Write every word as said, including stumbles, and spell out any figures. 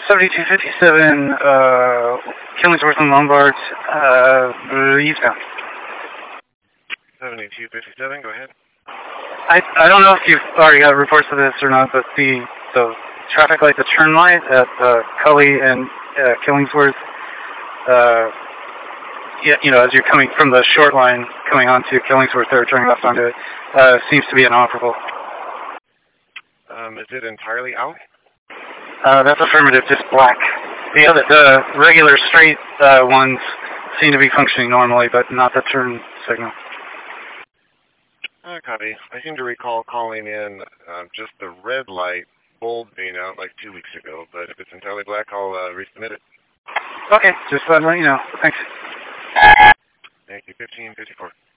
seventy-two fifty-seven, uh, Killingsworth and Lombard, uh, eastbound. seventy-two fifty-seven, go ahead. I I don't know if you've already got reports of this or not, but the the traffic light, the turn light at uh, Cully and uh, Killingsworth, uh, yeah, you know, as you're coming from the short line coming onto Killingsworth or turning left onto it, uh, seems to be inoperable. Um, is it entirely out? Uh, that's affirmative, just black. The other, the regular straight uh, ones seem to be functioning normally, but not the turn signal. Uh, copy. I seem to recall calling in uh, just the red light bulb being out like two weeks ago, but if it's entirely black, I'll uh, resubmit it. Okay, just let me know. Thanks. Thank you. fifteen fifty-four.